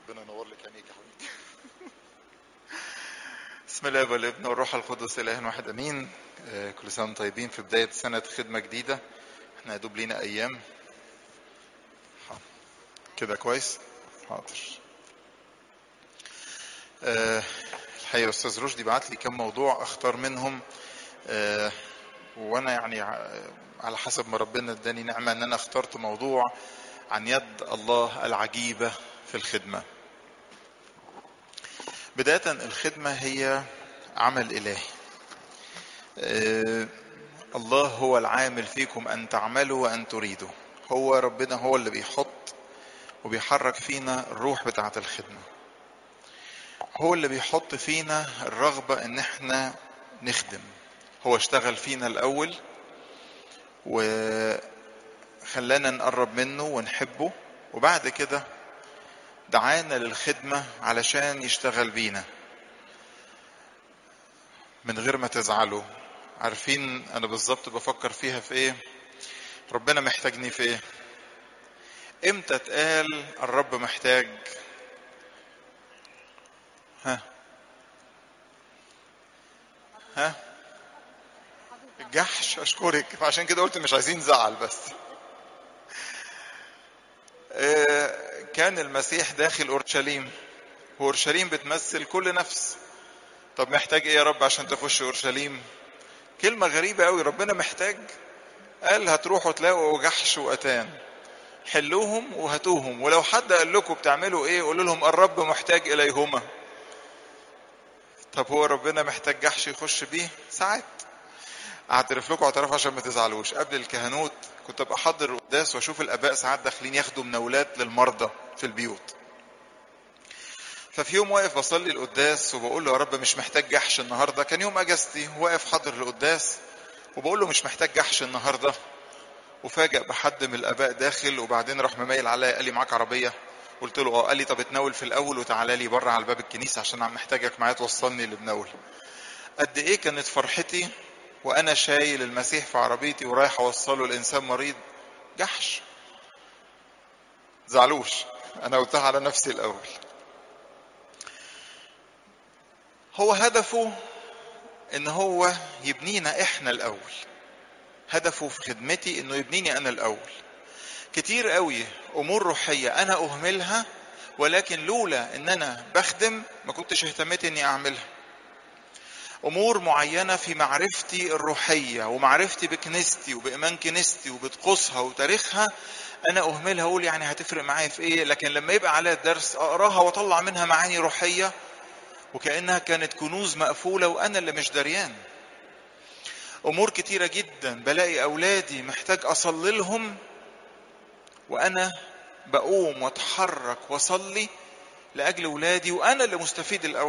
ربنا ينور لك عينيك يا حبيبتي. بسم الله والابن والروح القدس اله واحد امين. كل سنه وانتم طيبين في بدايه سنه خدمه جديده. احنا يا دوب لينا ايام. كده كويس. حاضر. الحقيقه استاذ رشدي بعت لي كم موضوع اختار منهم. وانا يعني على حسب ما ربنا اداني نعمه ان انا اخترت موضوع عن يد الله العجيبه في الخدمه. بدايه الخدمه هي عمل الهي. الله هو العامل فيكم أن تعملوا وأن تريدوا. هو ربنا هو اللي بيحط وبيحرك فينا الروح بتاعة الخدمة. هو اللي بيحط فينا الرغبة ان احنا نخدم. هو اشتغل فينا الأول وخلانا نقرب منه ونحبه، وبعد كده دعانا للخدمة علشان يشتغل بينا. من غير ما تزعلوا، عارفين انا بالظبط بفكر فيها في ايه؟ ربنا محتاجني في ايه؟ امتى اتقال الرب محتاج؟ ها ها الجحش. اشكرك، فعشان كده قلت مش عايزين زعل بس. كان المسيح داخل اورشليم، واورشليم بتمثل كل نفس. طب محتاج ايه يا رب عشان تخش اورشليم؟ كلمة غريبة قوي، ربنا محتاج. قال هتروحوا تلاقوا جحش واتان، حلوهم وهاتوهم، ولو حد قال لكم بتعملوا ايه قولوا لهم الرب محتاج اليهما. طب هو ربنا محتاج جحش يخش بيه؟ ساعات. اعترف لكم اعتراف عشان ما تزعلوش، قبل الكهنوت كنت ابقى احضر القداس واشوف الاباء ساعات داخلين ياخدوا مناولات للمرضى في البيوت. ففي يوم واقف بصلي القداس وبقول له يا رب مش محتاج جحش النهارده، كان يوم اجازتي، واقف حاضر القداس وبقول له مش محتاج جحش النهارده. وفاجئ بحد من الاباء داخل، وبعدين راح مميل عليا قال لي معاك عربيه؟ قلت له اه. قال لي طب اتناول في الاول وتعالى لي بره على باب الكنيسه عشان عم محتاجك معايا توصلني لبناول. قد ايه كانت فرحتي وانا شايل المسيح في عربيتي ورايح اوصله لانسان مريض. جحش. زعلوش، انا قلتها على نفسي الاول. هو هدفه ان هو يبنينا احنا الاول. هدفه في خدمتي انه يبنيني انا الاول. كتير قوي امور روحية انا اهملها، ولكن لولا ان انا بخدم ما كنتش اهتميت اني اعملها. امور معينة في معرفتي الروحية ومعرفتي بكنيستي وبإيمان كنيستي وبطقوسها وتاريخها انا اهملها، اقول يعني هتفرق معايا في ايه، لكن لما يبقى عليها الدرس اقراها واطلع منها معاني روحية وكأنها كانت كنوز مقفولة وانا اللي مش دريان. امور كتيرة جدا بلاقي اولادي محتاج اصلي لهم وانا بقوم واتحرك واصلي لاجل ولادي وانا اللي مستفيد الاول.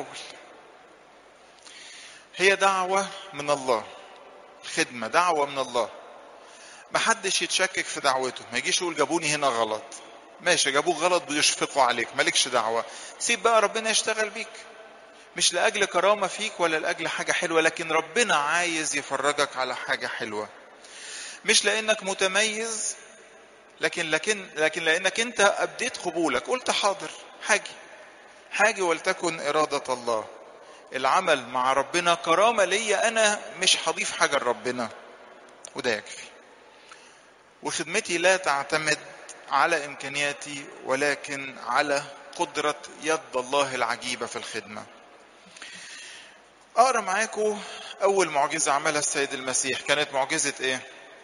هي دعوة من الله. الخدمة دعوة من الله. محدش يتشكك في دعوته، ما يجيش يقول جابوني هنا غلط. ماشي، جابوك غلط بيشفقوا عليك، مالكش دعوة. سيب بقى ربنا يشتغل بيك، مش لأجل كرامة فيك ولا لأجل حاجة حلوة، لكن ربنا عايز يفرجك على حاجة حلوة. مش لأنك متميز، لكن لأنك أنت أبديت قبولك، قلت حاضر حاجة ولتكن إرادة الله. العمل مع ربنا كرامة ليا أنا، مش هضيف حاجة لربنا، وده يكفي. وخدمتي لا تعتمد على إمكانياتي ولكن على قدرة يد الله العجيبة في الخدمة. أقرأ معاكم أول معجزة عملها السيد المسيح. كانت معجزة إيه؟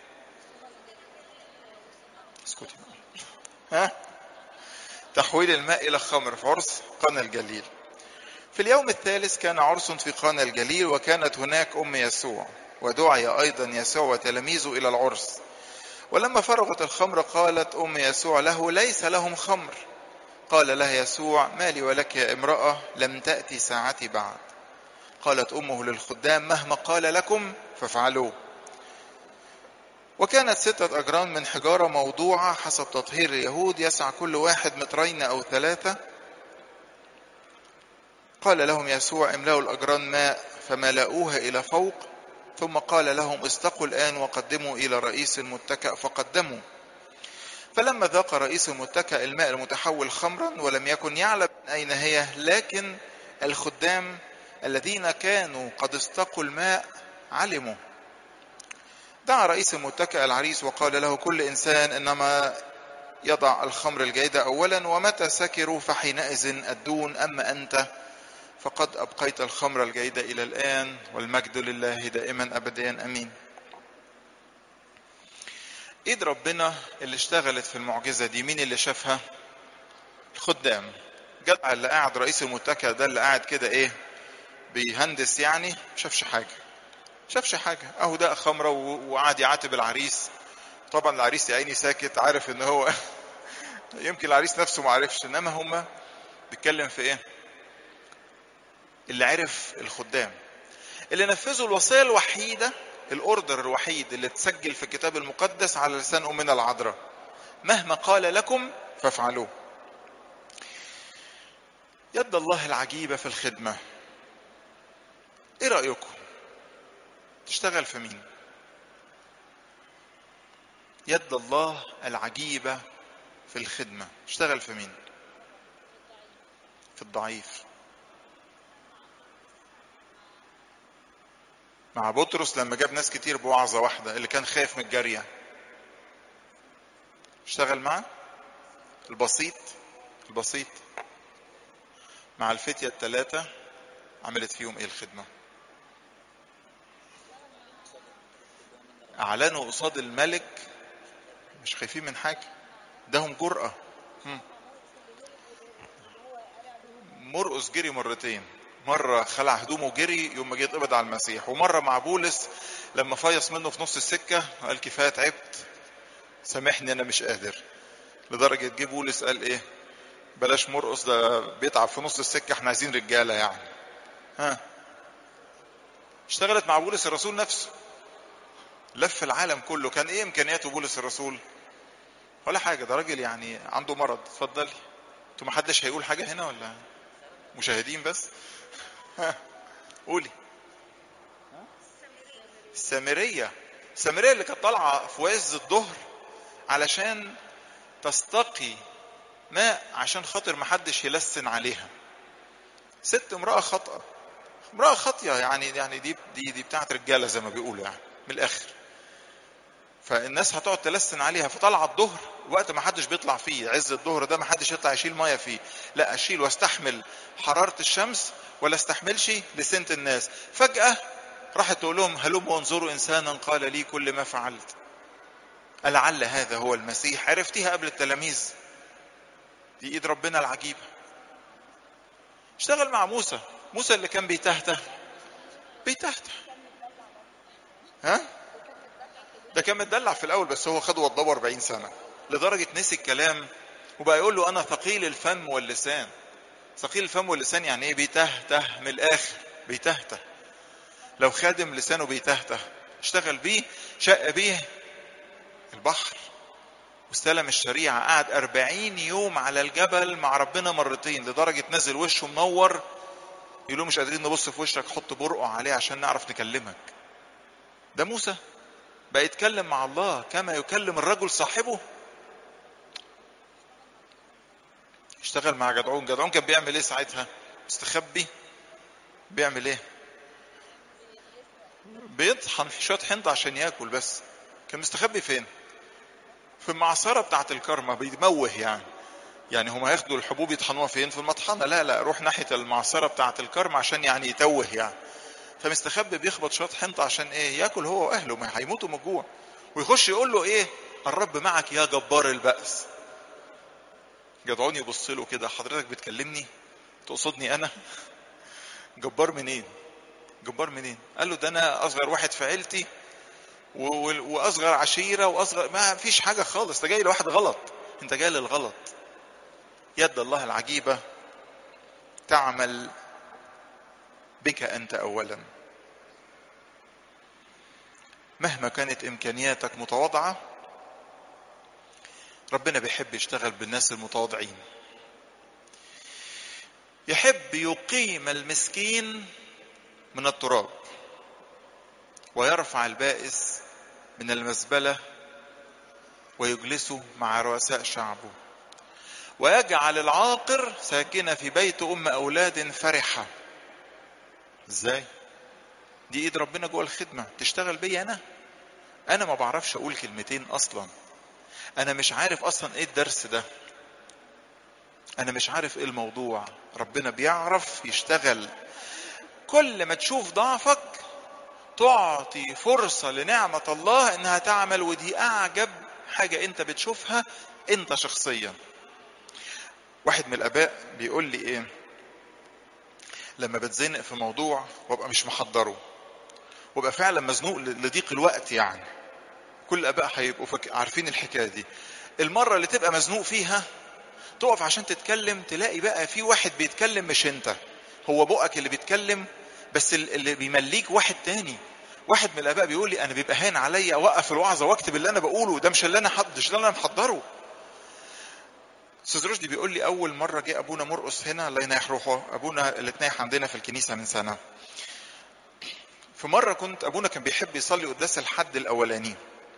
اسكتي بقى. تحويل الماء إلى خمر في عرس قانا الجليل. في اليوم الثالث كان عرس في قانا الجليل، وكانت هناك أم يسوع، ودعي أيضا يسوع وتلاميذه إلى العرس. ولما فرغت الخمر قالت أم يسوع له ليس لهم خمر. قال لها يسوع ما لي ولك يا امرأة، لم تأتي ساعتي بعد. قالت أمه للخدام مهما قال لكم فافعلوه. وكانت 6 أجران من حجارة موضوعة حسب تطهير اليهود، يسع كل واحد مترين أو 3. قال لهم يسوع املأوا الأجران ماء، فملأوها إلى فوق. ثم قال لهم استقوا الآن وقدموا إلى رئيس المتكأ، فقدموا. فلما ذاق رئيس المتكأ الماء المتحول خمرا ولم يكن يعلم من أين هي، لكن الخدام الذين كانوا قد استقوا الماء علموا. دعا رئيس المتكأ العريس وقال له: كل إنسان إنما يضع الخمر الجيدة أولا، ومتى سكروا فحينئذ الدون، أما أنت فقد أبقيت الخمر الجيدة إلى الآن، والمجد لله دائما أبديا أمين. إيد ربنا اللي اشتغلت في المعجزة دي، مين اللي شافها؟ الخدام. جدع اللي قاعد رئيس المتكأ ده اللي قاعد كده ايه بيهندس يعني، شافش حاجة اهو ده خمرة وقعد يعاتب العريس. طبعا العريس يا عيني ساكت، عارف ان هو يمكن العريس نفسه ما عرفش، انما هما بيتكلم في ايه؟ اللي عرف الخدام اللي نفذوا الوصية الوحيدة، الاوردر الوحيد اللي اتسجل في الكتاب المقدس على لسان امنا العذراء: مهما قال لكم فافعلوه. يد الله العجيبة في الخدمة. ايه رأيكم؟ تشتغل في مين؟ يد الله العجيبة في الخدمة تشتغل في مين؟ في الضعيف. مع بطرس لما جاب ناس كتير بوعظة واحدة، اللي كان خايف من الجارية اشتغل معه. البسيط مع الفتية الثلاثة عملت فيهم ايه الخدمة؟ اعلنوا قصاد الملك، مش خايفين من حاجة، دهم جرأة. مرقس جري مرتين، مرة خلع هدومه وجري يوم ما جه يتقبض على المسيح، ومرة مع بولس لما فيص منه في نص السكة قال: كفاية تعبت، سامحني انا مش قادر. لدرجة جه بولس قال ايه؟ بلاش مرقس ده بيتعب في نص السكة، احنا عايزين رجالة يعني. اشتغلت مع بولس الرسول نفسه، لف العالم كله. كان ايه امكانياته بولس الرسول؟ ولا حاجة، ده راجل يعني عنده مرض. اتفضلي انتوا، ما حدش هيقول حاجة هنا ولا مشاهدين بس؟ قولي. السامرية اللي كانت طالعة في عز الظهر علشان تستقي ماء عشان خاطر ما حدش يلسن عليها. ست امرأة خاطئة يعني دي بتاعت رجالة زي ما بيقولوا يعني من الاخر. فالناس هتقعد تلسن عليها، فطلع الظهر وقت ما حدش بيطلع فيه، عز الظهر ده ما حدش يطلع يشيل ميه فيه. لا، اشيل واستحمل حرارة الشمس ولا استحملش لسنة الناس. فجأة راحت تقول لهم: هلموا وانظروا انسانا قال لي كل ما فعلت، ألعل هذا هو المسيح. عرفتيها قبل التلاميذ. دي ايد ربنا العجيبة. اشتغل مع موسى اللي كان بيتهته. ده كان متدلع في الاول، بس هو خد وضبه 40 سنة لدرجة نسي الكلام، وبقى يقول له: انا ثقيل الفم واللسان. ثقيل الفم واللسان يعني ايه؟ بيتهته من الاخر، بيتهته. لو خادم لسانه بيتهته، اشتغل بيه، شق بيه البحر واستلم الشريعة. قعد 40 يوم على الجبل مع ربنا مرتين، لدرجة نزل وشه منور، يقولوا: مش قادرين نبص في وشك، حط برقع عليه عشان نعرف نكلمك. ده موسى بقى يتكلم مع الله كما يكلم الرجل صاحبه. اشتغل مع جدعون كان بيعمل ايه ساعتها؟ مستخبي. بيعمل ايه؟ بيطحن في شوية حنطة عشان ياكل بس. كان مستخبي فين؟ في المعصرة بتاعت الكرمة، بيموه يعني هم هياخدوا الحبوب يطحنوها فين؟ في المطحنة. لا، روح ناحية المعصرة بتاعت الكرمة عشان يعني يتوه يعني. فمستخبي بيخبط شوية حنطة عشان ايه؟ ياكل هو واهله، ما هيموتوا من الجوع. ويخش يقول له ايه؟ الرب معك يا جبار البأس. جدعون يبص له كده: حضرتك بتكلمني؟ تقصدني انا؟ جبار منين؟ قال له: ده انا اصغر واحد في عيلتي واصغر عشيرة واصغر، ما فيش حاجة خالص، ده جاي لواحد غلط، انت جاي للغلط. يد الله العجيبة تعمل بك انت اولا. مهما كانت امكانياتك متواضعة، ربنا بيحب يشتغل بالناس المتواضعين. يحب يقيم المسكين من التراب ويرفع البائس من المزبلة ويجلسه مع رؤساء شعبه، ويجعل العاقر ساكنة في بيت أولاد فرحة. ازاي؟ دي ايد ربنا جوه الخدمة تشتغل بيا انا ما بعرفش اقول كلمتين اصلا، انا مش عارف اصلا ايه الدرس ده، انا مش عارف ايه الموضوع. ربنا بيعرف يشتغل. كل ما تشوف ضعفك تعطي فرصة لنعمة الله انها تعمل، ودي اعجب حاجة انت بتشوفها انت شخصيا. واحد من الاباء بيقول لي ايه، لما بتزنق في موضوع وابقى مش محضره وابقى فعلا مزنوق لضيق الوقت، يعني كل الاباء هيبقوا عارفين الحكاية دي، المرة اللي تبقى مزنوق فيها تقف عشان تتكلم، تلاقي بقى في واحد بيتكلم مش انت، هو بقك اللي بيتكلم، بس اللي بيمليك واحد تاني. واحد من الاباء بيقول لي انا بيبقى هين عليا اوقف الوعظه واكتب اللي انا بقوله، ده مش اللي انا محضره. استاذ رشدي بيقول لي اول مره جه ابونا مرقس هنا الله ينيح روحه، ابونا اللي اتنيح عندنا في الكنيسه من سنه، في مره كنت ابونا كان بيحب يصلي قداس الحد الاولاني،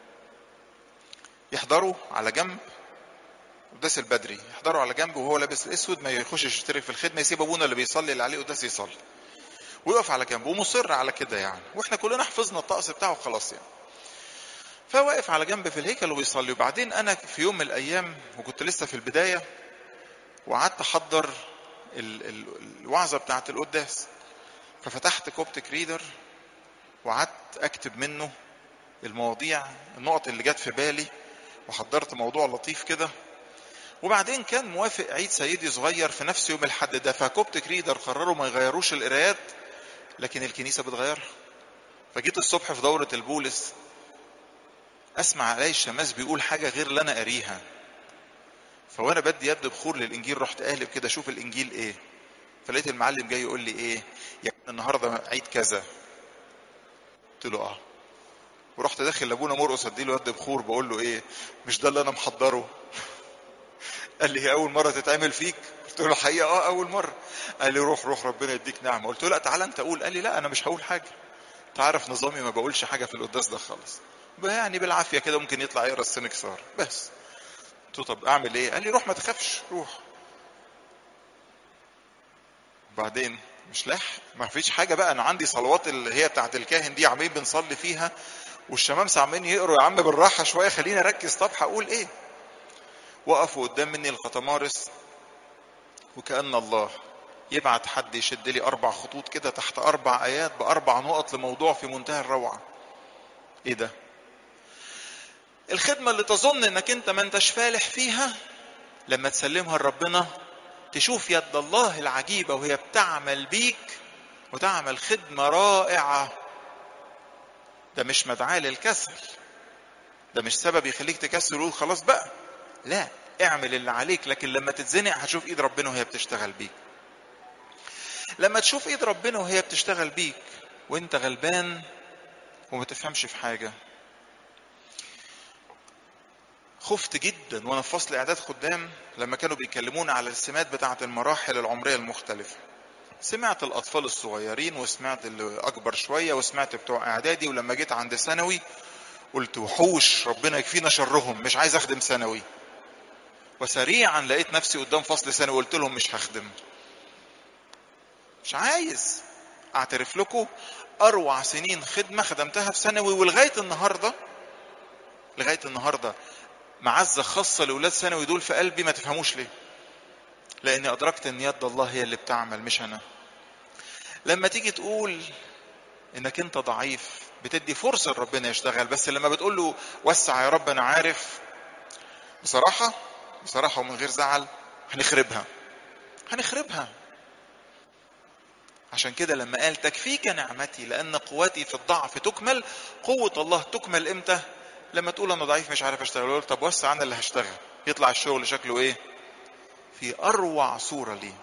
يحضره على جنب، قداس البدري يحضره على جنب وهو لابس الاسود، ما يخشش يشترك في الخدمه، يسيب ابونا اللي بيصلي اللي عليه قداس يصلي ويقف على جنب، ومصر على كده يعني، واحنا كلنا حفظنا الطقس بتاعه خلاص يعني. فواقف على جنب في الهيكل وبيصلي. وبعدين انا في يوم من الايام وكنت لسه في البدايه، وقعدت احضر الوعظه بتاعه القداس، ففتحت كوبتك ريدر وقعدت اكتب منه المواضيع، النقط اللي جت في بالي، وحضرت موضوع لطيف كده. وبعدين كان موافق عيد سيدي صغير في نفس يوم الحد ده، فكوبتك ريدر قرروا ما يغيروش القرايات، لكن الكنيسه بتغيرها. فجيت الصبح في دوره البولس اسمع علي الشماس بيقول حاجه غير اللي انا قاريها، فوانا بدي يد بخور للانجيل رحت قالب كده اشوف الانجيل ايه، فلقيت المعلم جاي يقول لي ايه، يعني النهارده عيد كذا. قلت له اه، ورحت داخل لابونا مرقس اديله يد بخور بقول له ايه، مش ده اللي انا محضره؟ قال لي هي اول مره تتعمل فيك؟ قلت له الحقيقه اه اول مره. قال لي روح ربنا يديك نعمه. قلت له لا تعالى انت قول. قال لي لا انا مش هقول حاجه، انت عارف نظامي ما بقولش حاجه في القداس ده خالص، يعني بالعافيه كده ممكن يطلع يقرا السنكسار بس. قلت له طب اعمل ايه؟ قال لي روح ما تخافش روح. وبعدين مش لاحق، ما فيش حاجه بقى، انا عندي صلوات اللي هي بتاعت الكاهن دي عمالين بنصلي فيها، والشمامسه عمالين يقروا، يا عم بالراحه شويه خليني اركز، طب هقول ايه؟ وقفوا قدام مني القطمارس، وكأن الله يبعت حد يشد لي 4 خطوط كده تحت 4 آيات ب4 نقط لموضوع في منتهى الروعة. ايه ده؟ الخدمة اللي تظن انك انت ما انتش فالح فيها، لما تسلمها لربنا تشوف يد الله العجيبة وهي بتعمل بيك وتعمل خدمة رائعة. ده مش مدعاة للكسل، ده مش سبب يخليك تكسل وتقول خلاص بقى، لا، اعمل اللي عليك، لكن لما تتزنق هتشوف ايد ربنا وهي بتشتغل بيك. لما تشوف ايد ربنا وهي بتشتغل بيك وانت غلبان وما تفهمش في حاجة. خفت جدا وانا في فصل اعداد خدام لما كانوا بيكلمونا على السمات بتاعة المراحل العمرية المختلفة. سمعت الاطفال الصغيرين وسمعت اللي اكبر شوية وسمعت بتوع اعدادي، ولما جيت عند ثانوي قلت وحوش ربنا يكفينا شرهم، مش عايز اخدم ثانوي. وسريعا لقيت نفسي قدام فصل ثانوي قلت لهم مش هخدم، مش عايز. اعترف لكم اروع سنين خدمة خدمتها في ثانوي، ولغاية النهاردة معزة خاصة لأولاد ثانوي دول في قلبي، ما تفهموش ليه، لأني أدركت أن يد الله هي اللي بتعمل مش أنا. لما تيجي تقول إنك أنت ضعيف بتدي فرصة لربنا يشتغل، بس لما بتقول له وسع يا رب أنا عارف، بصراحة ومن غير زعل هنخربها. عشان كده لما قال تكفيك نعمتي لأن قوتي في الضعف تكمل، قوة الله تكمل إمتى؟ لما تقول أنا ضعيف مش عارف أشتغل، طب وسع أنا اللي هشتغل، يطلع الشغل شكله إيه؟ في أروع صورة ليه.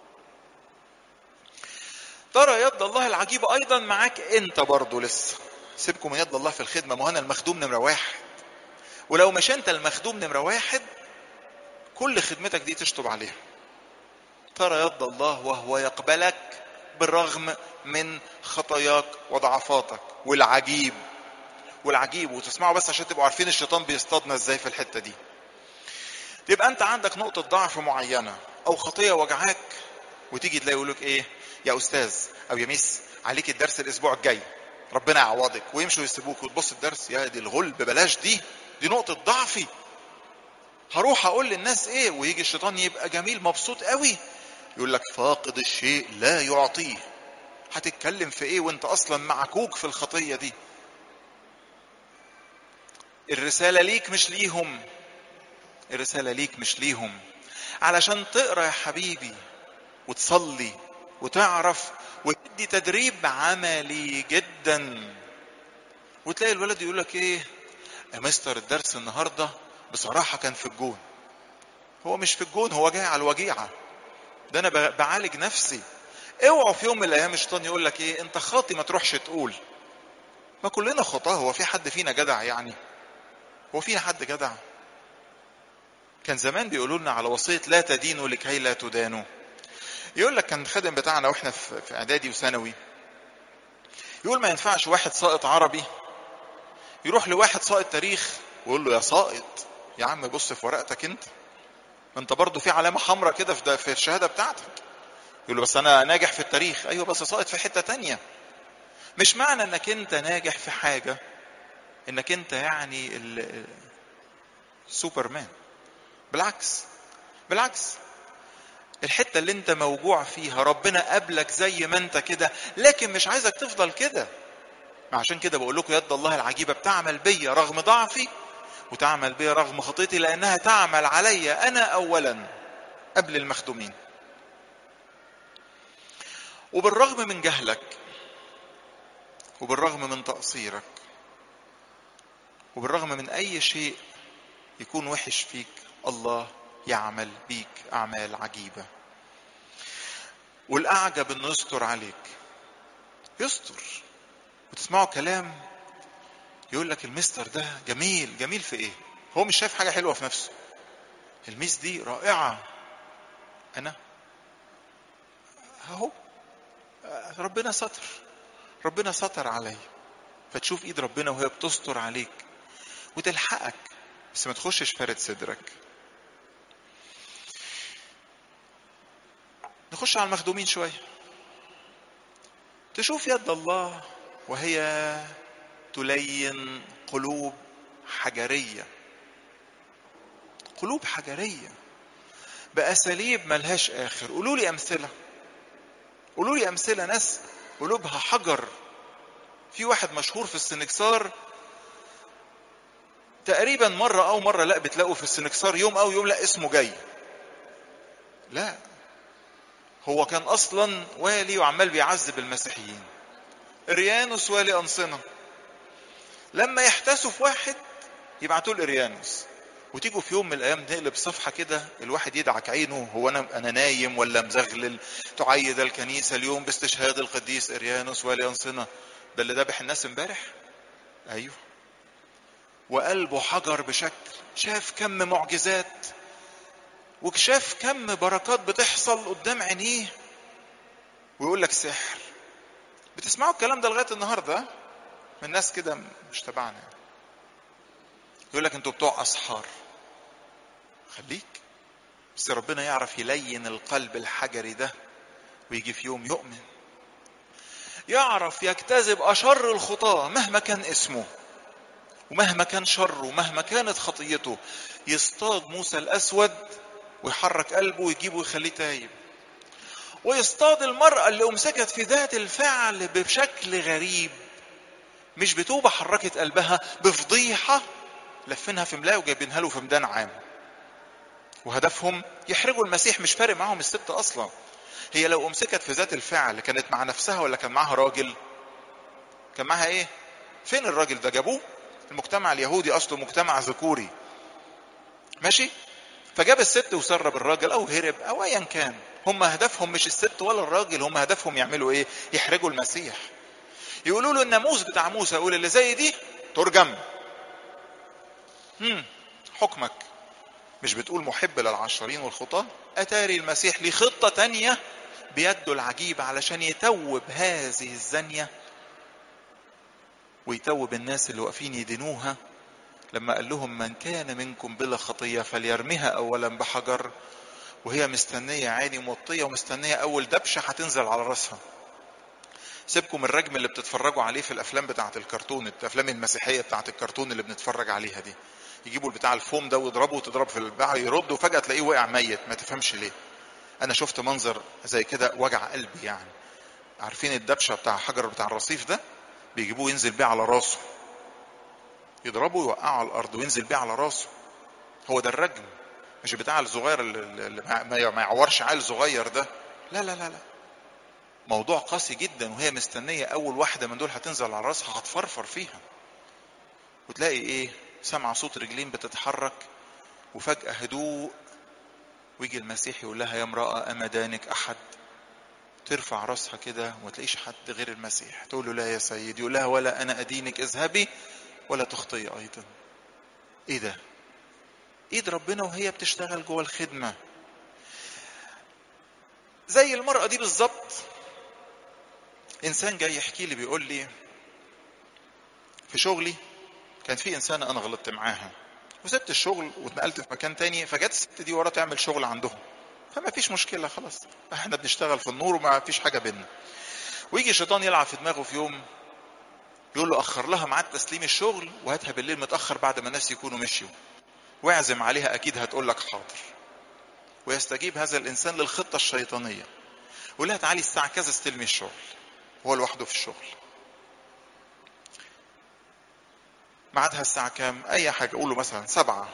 ترى يد الله العجيبة أيضا معاك أنت برضو لسه. سيبكم من يد الله في الخدمة، ما أنا المخدوم نمرة 1، ولو مش أنت المخدوم نمرة 1 كل خدمتك دي تشطب عليها. ترى يد الله وهو يقبلك بالرغم من خطاياك وضعفاتك. والعجيب والعجيب، وتسمعوا بس عشان تبقوا عارفين الشيطان بيصطادنا ازاي في الحتة دي. تبقى انت عندك نقطة ضعف معينة او خطية وجعاك، وتيجي تلاقي يقولك ايه يا استاذ او يا ميس عليك الدرس الاسبوع الجاي ربنا يعوضك، ويمشوا يسيبوك وتبص الدرس، يا دي الغلب بلاش دي نقطة ضعفي، هروح اقول للناس ايه؟ ويجي الشيطان يبقى جميل مبسوط قوي يقول لك فاقد الشيء لا يعطيه. هتتكلم في ايه وانت اصلا معكوك في الخطية دي؟ الرسالة ليك مش ليهم، الرسالة ليك مش ليهم، علشان تقرأ يا حبيبي وتصلي وتعرف وتدي تدريب عملي جدا. وتلاقي الولد يقول لك ايه يا مستر الدرس النهارده بصراحه كان في الجون. هو مش في الجون، هو جاي على الوجيعه، ده انا بعالج نفسي. اوعوا في يوم من الايام الشيطان يقول لك ايه انت خاطي ما تروحش تقول. ما كلنا خطاه، هو في حد فينا جدع يعني؟ هو فينا حد جدع؟ كان زمان بيقولوا لنا على وصيه لا تدينوا لكي لا تدانوا. يقول لك كان الخادم بتاعنا واحنا في اعدادي وثانوي يقول ما ينفعش واحد ساقط عربي يروح لواحد ساقط تاريخ ويقول له يا ساقط يا عم بص في ورقتك انت برضو في علامة حمراء كده في الشهادة بتاعتك. يقول له بس انا ناجح في التاريخ. ايوه بس ساقط في حتة تانية. مش معنى انك انت ناجح في حاجة انك انت يعني السوبرمان. بالعكس، بالعكس، الحتة اللي انت موجوع فيها ربنا قبلك زي ما انت كده، لكن مش عايزك تفضل كده. عشان كده بقول لكم يد الله العجيبة بتعمل بيا رغم ضعفي وتعمل بيا رغم خطيتي، لانها تعمل علي انا اولا قبل المخدومين. وبالرغم من جهلك وبالرغم من تقصيرك وبالرغم من اي شيء يكون وحش فيك، الله يعمل بيك اعمال عجيبة. والاعجب انه يستر عليك، يستر. وتسمعوا كلام يقول لك المستر ده جميل. جميل في ايه؟ هو مش شايف حاجة حلوة في نفسه. الميس دي رائعة، انا اهو ربنا ستر، ربنا ستر علي. فتشوف ايد ربنا وهي بتستر عليك وتلحقك، بس ما تخشش فارد صدرك. نخش على المخدومين شوية، تشوف يد الله وهي تلين قلوب حجرية، قلوب حجرية بأساليب ملهاش آخر. قولوا لي أمثلة، قولوا لي أمثلة ناس قلوبها حجر. في واحد مشهور في السنكسار تقريبا مرة أو مرة لا بتلاقوا في السنكسار يوم أو يوم لا اسمه جاي. لا، هو كان أصلا والي وعمال بيعذب المسيحيين، إريانوس والي أنصنة. لما يحتسوا في واحد يبعتوا لإريانوس، وتيجوا في يوم من الايام نقلب صفحه كده الواحد يدعك عينه، هو انا نايم ولا مزغلل؟ تعيد الكنيسه اليوم باستشهاد القديس اريانوس والي انصنه. ده اللي ذبح الناس امبارح. ايوه، وقلبه حجر بشكل، شاف كم معجزات وشاف كم بركات بتحصل قدام عينيه ويقول لك سحر. بتسمعوا الكلام ده لغايه النهارده من ناس كده مش تبعنا، يقول لك انتوا بتوع اسحار. خليك بس ربنا يعرف يلين القلب الحجري ده ويجي في يوم يؤمن، يعرف يجتذب أشر الخطاة مهما كان اسمه ومهما كان شره ومهما كانت خطيته. يصطاد موسى الأسود ويحرك قلبه ويجيبه ويخليه تايب، ويصطاد المرأة اللي أمسكت في ذات الفعل بشكل غريب، مش بتوبة حركت قلبها، بفضيحة لفنها في ملاء وجايبينها له في ميدان عام. وهدفهم يحرجوا المسيح، مش فارق معهم الست أصلا. هي لو أمسكت في ذات الفعل كانت مع نفسها ولا كان معها راجل؟ كان معها ايه؟ فين الراجل ده؟ جابوه. المجتمع اليهودي أصله مجتمع ذكوري، ماشي؟ فجاب الست وسرب الراجل أو هرب أو أيا كان. هم هدفهم مش الست ولا الراجل، هم هدفهم يعملوا ايه؟ يحرجوا المسيح. يقولوا له الناموس بتاع موسى يقول اللي زي دي ترجم. حكمك مش بتقول محب للعشرين والخطاة؟ أتاري المسيح ليه خطة تانية بيده العجيبة علشان يتوب هذه الزانية. ويتوب الناس اللي واقفين يدينوها لما قال لهم من كان منكم بلا خطية فليرميها أولا بحجر، وهي مستنية عيني موطية ومستنية أول دبشة هتنزل على راسها. سيبكم الرجم اللي بتتفرجوا عليه في الأفلام بتاعة الكرتون، الأفلام المسيحية بتاعة الكرتون اللي بنتفرج عليها دي، يجيبوا البتاع الفوم ده ويضربه وتضرب في البتاع يرد وفجأة تلاقيه وقع ميت، ما تفهمش ليه. أنا شفت منظر زي كده وجع قلبي يعني. عارفين الدبشة بتاع حجر بتاع الرصيف ده، بيجيبوه ينزل بيه على راسه، يضربه يوقعه على الأرض وينزل بيه على راسه. هو ده الرجم، مش بتاع الصغير اللي ما يعورش عيل صغير ده. لا لا لا لا، موضوع قاسي جدا. وهي مستنية أول واحدة من دول هتنزل على راسها هتفرفر فيها، وتلاقي إيه، سمع صوت رجلين بتتحرك وفجأة هدوء، ويجي المسيح يقول لها يا امرأة أما دانك أحد؟ ترفع راسها كده وما تلاقيش حد غير المسيح، تقول له لا يا سيدي، يقول لها ولا أنا أدينك، اذهبي ولا تخطئي أيضا. إيه ده؟ إيد ربنا وهي بتشتغل جوه الخدمة. زي المرأة دي بالظبط. إنسان جاي يحكي لي بيقول لي في شغلي كان في إنسانة أنا غلطت معاها وسبت الشغل واتنقلت في مكان تاني، فجت الست دي ورا تعمل شغل عندهم، فما فيش مشكلة خلاص، احنا بنشتغل في النور وما فيش حاجة بينا. ويجي الشيطان يلعب في دماغه في يوم يقول له أخر لها ميعاد تسليم الشغل وهاتها بالليل متأخر بعد ما الناس يكونوا مشيوا، واعزم عليها أكيد هتقول لك حاضر. ويستجيب هذا الإنسان للخطة الشيطانية، يقول لها تعالي الساعة كذا استلمي الشغل، هو لوحده في الشغل. ميعادها الساعة كام؟ أي حاجة، قوله مثلا 7،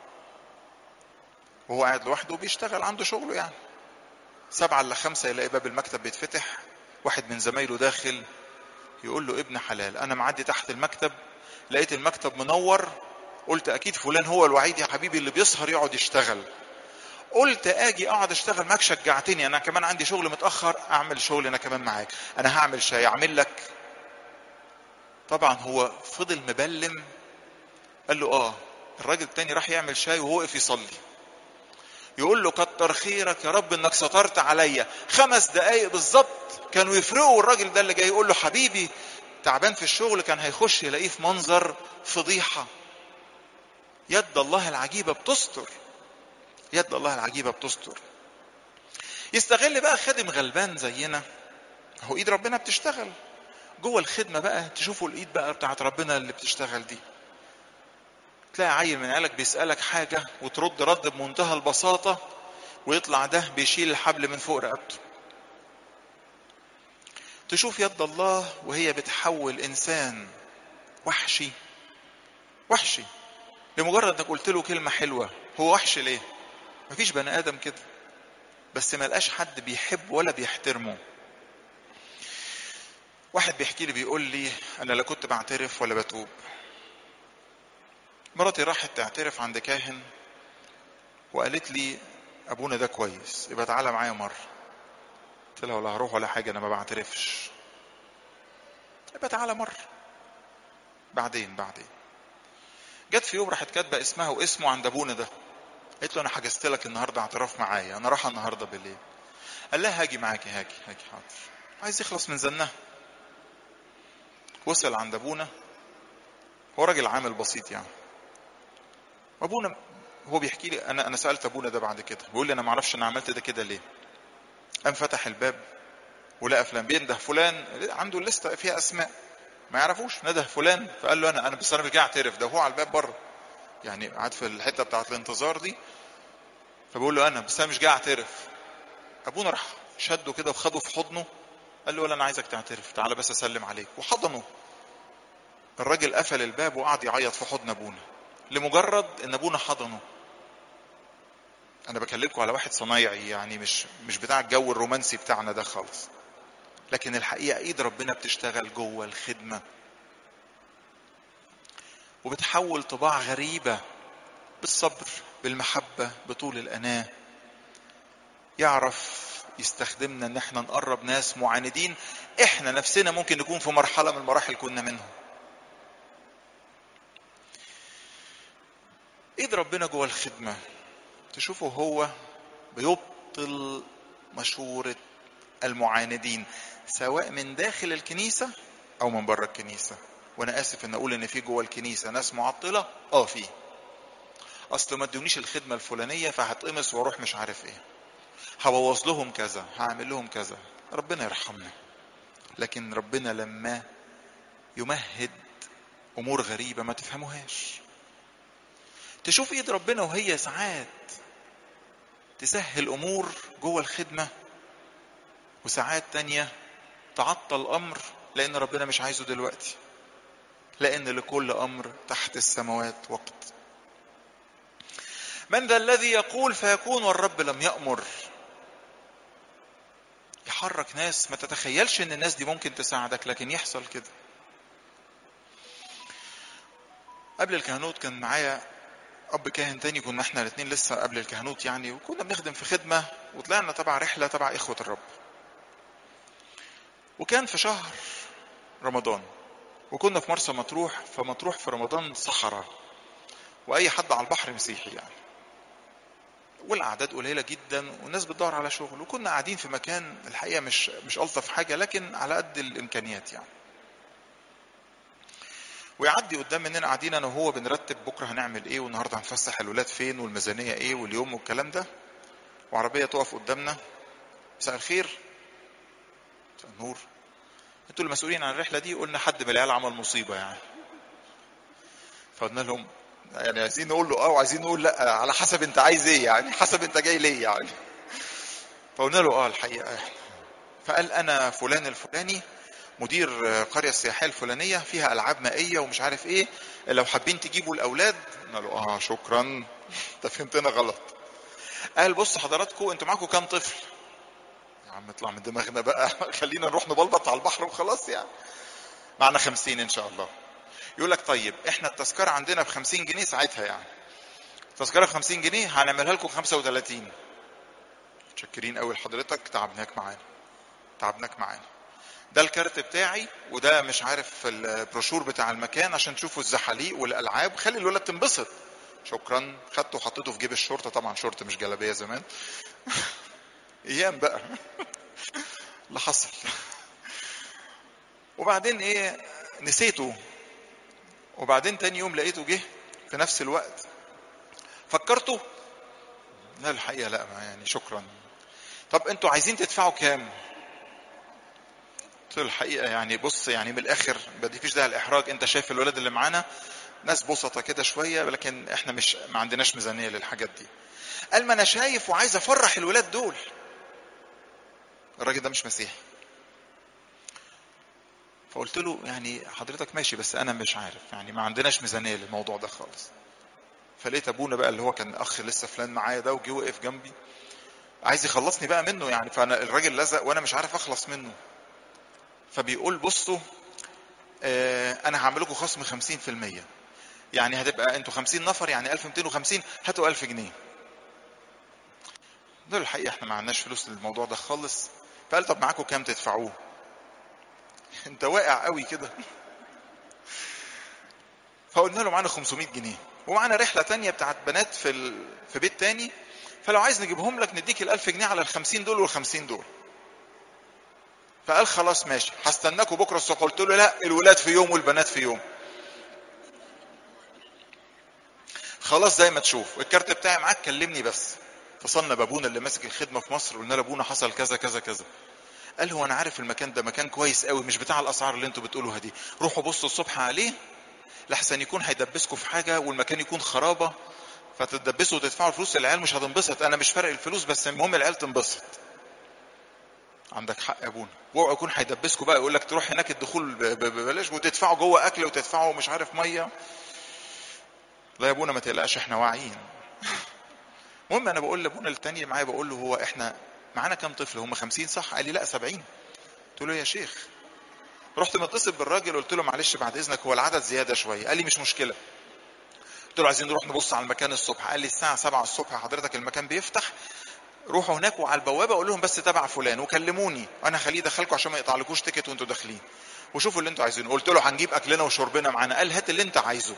وهو قاعد لوحده بيشتغل عنده شغله يعني. 7:55 يلاقي باب المكتب بيتفتح، واحد من زمايله داخل يقول له ابن حلال أنا معدي تحت المكتب لقيت المكتب منور، قلت أكيد فلان هو الوحيد يا حبيبي اللي بيسهر يقعد يشتغل، قلت اجي اقعد اشتغل معاك، شجعتني، انا كمان عندي شغل متاخر، اعمل شغل انا كمان معاك، انا هعمل شاي اعمل لك. طبعا هو فضل مبلم. قال له اه. الراجل التاني راح يعمل شاي وهو وقف يصلي، يقول له كتر خيرك يا رب انك سترت عليا. 5 دقايق بالظبط كانوا يفرقوا. الراجل ده اللي جاي يقول له حبيبي تعبان في الشغل كان هيخش يلاقيه في منظر فضيحة. يد الله العجيبة بتستر، يد الله العجيبة بتستر. يستغل بقى خادم غلبان زينا، هو ايد ربنا بتشتغل جوه الخدمة بقى. تشوفوا الايد بقى بتاعت ربنا اللي بتشتغل دي. تلاقي عيل من عيالك بيسألك حاجة وترد رد بمنتهى البساطة، ويطلع ده بيشيل الحبل من فوق رقبته. تشوف يد الله وهي بتحول انسان وحشي، وحشي لمجرد انك قلت له كلمة حلوة. هو وحش ليه؟ مفيش بني ادم كده، بس ما لقاش حد بيحب ولا بيحترمه. واحد بيحكي لي بيقول لي انا لا كنت بعترف ولا بتوب. مراتي راحت تعترف عند كاهن وقالت لي ابونا ده كويس يبقى تعالى معايا مرة. قلت لها ولا هروح ولا حاجة، انا ما بعترفش. يبقى تعالى مرة بعدين. جت في يوم راحت كاتبه اسمها واسمه عند ابونا ده. قلت له انا حجزت لك النهارده اعتراف معايا، انا رايحه النهارده بالليل. قال لها هاجي معاكي، هاجي حاضر. عايز يخلص من زنها. وصل عند ابونا، هو راجل عامل بسيط يعني. ابونا هو بيحكي لي انا سالت ابونا ده بعد كده، بيقول لي انا ما اعرفش انا عملت ده كده ليه. قام فتح الباب ولقى فلان بينده فلان، عنده الليسته فيها اسماء ما يعرفوش، نده فلان فقال له انا بس انا مش جاي اعترف، ده هو على الباب بره يعني قاعد في الحته بتاعت الانتظار دي. فبقول له انا بس انا مش جاي اعترف. ابونا راح شده كده وخده في حضنه، قال له ولا انا عايزك تعترف، تعالى بس اسلم عليك، وحضنه. الراجل قفل الباب وقعد يعيط في حضن ابونا لمجرد ان ابونا حضنه. انا بكلمكم على واحد صنايعي يعني، مش بتاع الجو الرومانسي بتاعنا ده خالص، لكن الحقيقه ايد ربنا بتشتغل جوه الخدمه وبتحول طباع غريبه بالصبر بالمحبه بطول الاناه. يعرف يستخدمنا ان احنا نقرب ناس معاندين احنا نفسنا ممكن نكون في مرحله من المراحل كنا منهم. ايد ربنا جوه الخدمه تشوفه هو بيبطل مشورة المعاندين سواء من داخل الكنيسة او من بره الكنيسة. وانا اسف ان اقول ان في جوه الكنيسه ناس معطله، في اصل ما ادونيش الخدمه الفلانيه فهتقمص واروح مش عارف ايه، هبوظ لهم كذا، هعمل لهم كذا. ربنا يرحمنا. لكن ربنا لما يمهد امور غريبه ما تفهموهاش، تشوف ايد ربنا وهي ساعات تسهل امور جوه الخدمه، وساعات تانية تعطل امر لان ربنا مش عايزه دلوقتي، لان لكل امر تحت السماوات وقت. من ذا الذي يقول فيكون والرب لم يأمر؟ يحرك ناس ما تتخيلش ان الناس دي ممكن تساعدك، لكن يحصل كده. قبل الكهنوت كان معايا اب كاهن تاني، كنا احنا الاثنين لسه قبل الكهنوت يعني، وكنا بنخدم في خدمة، وطلعنا تبع رحلة تبع اخوة الرب، وكان في شهر رمضان، وكنا في مرسى مطروح. فمطروح في رمضان صحراء، واي حد على البحر مسيحي يعني، والاعداد قليله جدا، والناس بتدور على شغل، وكنا قاعدين في مكان الحقيقه مش الطف حاجه، لكن على قد الامكانيات يعني. ويعدي قدام مننا قاعدين انا وهو بنرتب بكره هنعمل ايه، والنهارده هنفسح الولاد فين، والميزانيه ايه، واليوم والكلام ده. وعربيه تقف قدامنا، مساء الخير. مساء النور. انتوا المسؤولين عن الرحله دي؟ قلنا حد من العيال عمل مصيبه يعني. فقلنا لهم يعني عايزين نقول له وعايزين نقول لا، على حسب انت عايز ايه يعني، حسب انت جاي ليه يعني. فقلنا له الحقيقه احنا. فقال انا فلان الفلاني مدير قرية السياحية الفلانية فيها ألعاب مائية ومش عارف إيه، لو حابين تجيبوا الأولاد. قلنا له شكرا، أنت فهمتنا غلط. قال بص حضراتكم أنتوا معاكم كام طفل؟ يا عم اطلع من دماغنا بقى، خلينا نروح نبلبط على البحر وخلاص يعني. معنا 50 إن شاء الله. يقول لك طيب إحنا التذكرة عندنا ب50 جنيه ساعتها يعني، التذكرة ب50 جنيه هنعملها لكم 35. متشكرين قوي لحضرتك، تعبناك معانا. ده الكارت بتاعي، وده مش عارف البروشور بتاع المكان عشان تشوفوا الزحاليق والالعاب، خلي الولاد تنبسط. شكرا. خدته وحطيته في جيب الشورت، طبعا شورت مش جلابيه زمان. ايام بقى اللي حصل. وبعدين نسيته. وبعدين تاني يوم لقيته جه في نفس الوقت، فكرته. لا الحقيقه لا، ما يعني شكرا. طب انتوا عايزين تدفعوا كام؟ قلت له الحقيقه يعني بص يعني من الاخر ما فيش داعي الاحراج، انت شايف الولاد اللي معانا ناس بسطة كده شوية، لكن احنا ما عندناش ميزانية للحاجات دي. قال ما انا شايف وعايز افرح الولاد دول. الراجل ده مش مسيحي. فقلت له يعني حضرتك ماشي، بس انا مش عارف يعني، ما عندناش ميزانية للموضوع ده خالص. فلقيت ابونا بقى اللي هو كان اخ لسه فلان معايا ده، وجي وقف جنبي عايز يخلصني بقى منه يعني. فانا الراجل لزق وانا مش عارف اخلص منه. فبيقول بصوا انا هعمل لكم خصم 50%، يعني هتبقى انتوا 50 نفر يعني 1250، هاتوا 1000 جنيه. ده الحقيقة احنا ما عندناش فلوس للموضوع ده خالص. فقال طب معاكم كام تدفعوه؟ انت واقع قوي كده. فقلنا له معانا 500 جنيه، ومعانا رحلة تانية بتاعت بنات في بيت تاني، فلو عايز نجيبهم لك نديك ال1000 جنيه على ال50 دول وال50 دول. فقال خلاص ماشي هستناكوا بكرة الصبح. قلت له لا، الولاد في يوم والبنات في يوم. خلاص زي ما تشوف، الكارت بتاعي معاك كلمني بس. اتصلنا بابونا اللي ماسك الخدمة في مصر، قلنا لابونا حصل كذا كذا كذا. قال هو انا عارف المكان ده مكان كويس قوي، مش بتاع الاسعار اللي انتوا بتقولوها دي، روحوا بصوا الصبح عليه لحسن يكون هيدبسكوا في حاجه والمكان يكون خرابه، فتدبسوا وتدفعوا الفلوس. العيال مش هتنبسط، انا مش فارق الفلوس، بس المهم العيال تنبسط. عندك حق يا ابونا. واوعوا يكون هيدبسكوا بقى يقول لك تروح هناك الدخول ببلاش وتدفعوا جوه اكل وتدفعوا مش عارف ميه. لا يا ابونا ما تقلقش احنا واعيين. المهم انا بقول لابونا التاني معايا، بقول له هو احنا معانا كام طفل؟ هم 50 صح؟ قال لي لا 70. قلت له يا شيخ. رحت متصل بالراجل قلت له معلش بعد اذنك هو العدد زياده شويه. قال لي مش مشكله. قلت له عايزين نروح نبص على المكان الصبح. قال لي الساعه 7 الصبح حضرتك المكان بيفتح، روحوا هناك وعلى البوابه قول لهم بس تبع فلان وكلموني، انا هخليه يدخلكم عشان ما يقطعلكوش تيكت وانتوا داخلين، وشوفوا اللي انتوا عايزينه. قلت له هنجيب اكلنا وشربنا معانا. قال هات اللي انت عايزه.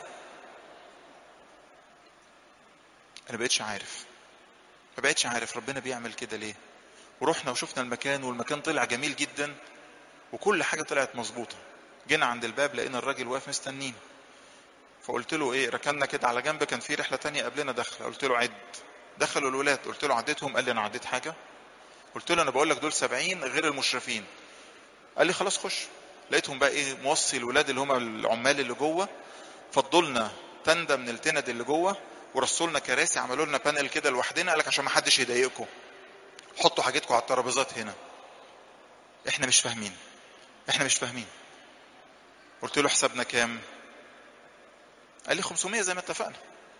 انا ما بقتش عارف ربنا بيعمل كده ليه. ورحنا وشفنا المكان، والمكان طلع جميل جدا، وكل حاجه طلعت مظبوطه. جينا عند الباب لقينا الراجل واقف مستنين. فقلت له ايه، ركننا كده على جنب، كان في رحله تانية قبلنا داخله. قلت له عد. دخلوا الولاد، قلت له عديتهم؟ قال لي انا عديت حاجه؟ قلت له انا بقول لك دول 70 غير المشرفين. قال لي خلاص خش. لقيتهم بقى ايه، موصي الولاد اللي هم العمال اللي جوه، فضلنا تندة من التند اللي جوه، ورصوا لنا كراسي، عملوا لنا بانل كده لوحدنا، قال لك عشان ما حدش يضايقكم حطوا حاجتكم على الترابيزات هنا. احنا مش فاهمين، احنا مش فاهمين. قلت له حسابنا كام؟ قال لي 500 زي ما اتفقنا.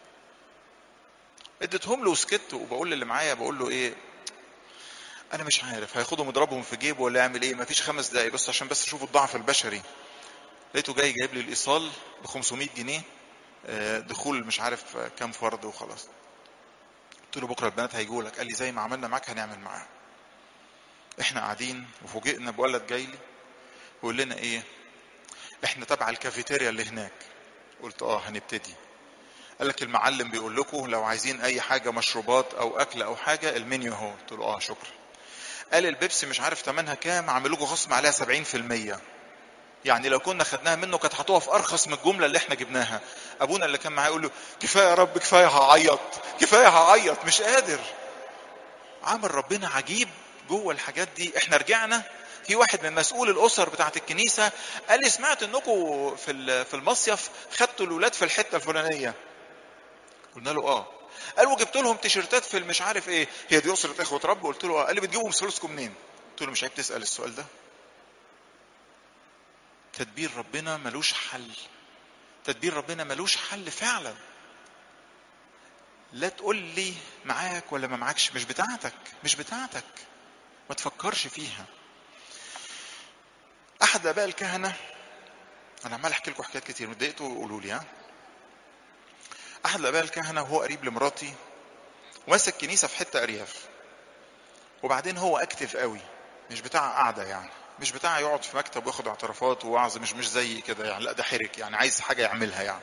اديتهم له وسكت، وبقول للي معايا بقول له ايه، انا مش عارف هياخدهم يضربهم في جيبه ولا يعمل ايه. مفيش 5 دقايق بس عشان بس اشوف الضعف البشري، لقيته جاي جايب لي الايصال ب 500 جنيه دخول مش عارف كام فرد وخلاص. قلت له بكره البنات هيجوا لك. قال لي زي ما عملنا معاك هنعمل معاهم. احنا قاعدين وفوجئنا بولد جاي لي ويقول لنا ايه، احنا تبع الكافيتيريا اللي هناك. قلت هنبتدي. قال لك المعلم بيقول لكم لو عايزين اي حاجه مشروبات او اكل او حاجه المنيو اهو. قلت له شكرا. قال البيبسي مش عارف ثمنها كام، عملوا لكم خصم عليها 70%. يعني لو كنا خدناها منه كانت هتقف ارخص من الجمله اللي احنا جبناها. ابونا اللي كان معاه يقول له كفايه يا رب، كفايه هعيط، كفايه هعيط مش قادر. عمل ربنا عجيب جوه الحاجات دي. احنا رجعنا، في واحد من مسؤول الاسر بتاعه الكنيسه قال لي سمعت انكم في المصيف خدتوا الاولاد في الحته الفلانيه. قلنا له قال وجبت لهم تيشيرتات في المش عارف ايه، هي دي اسره اخوه رب؟ قلت له قال لي بتجيبوا فلوسكم منين؟ قلت له مش عيب تسال السؤال ده؟ تدبير ربنا ملوش حل، تدبير ربنا ملوش حل فعلا. لا تقول لي معاك ولا ما معاكش، مش بتاعتك، مش بتاعتك، ما تفكرش فيها. احد اباء الكهنه، انا عمال احكي لكم حكايات كتير، اتضايقتوا قولوا لي. احد الاباء الكهنه وهو قريب لمراتي وماسك كنيسه في حته ارياف، وبعدين هو اكتف قوي، مش بتاع قعده يعني، مش بتاع يقعد في مكتب وياخد اعترافات ووعظ، مش زي كده يعني، لا ده حرك يعني، عايز حاجه يعملها يعني.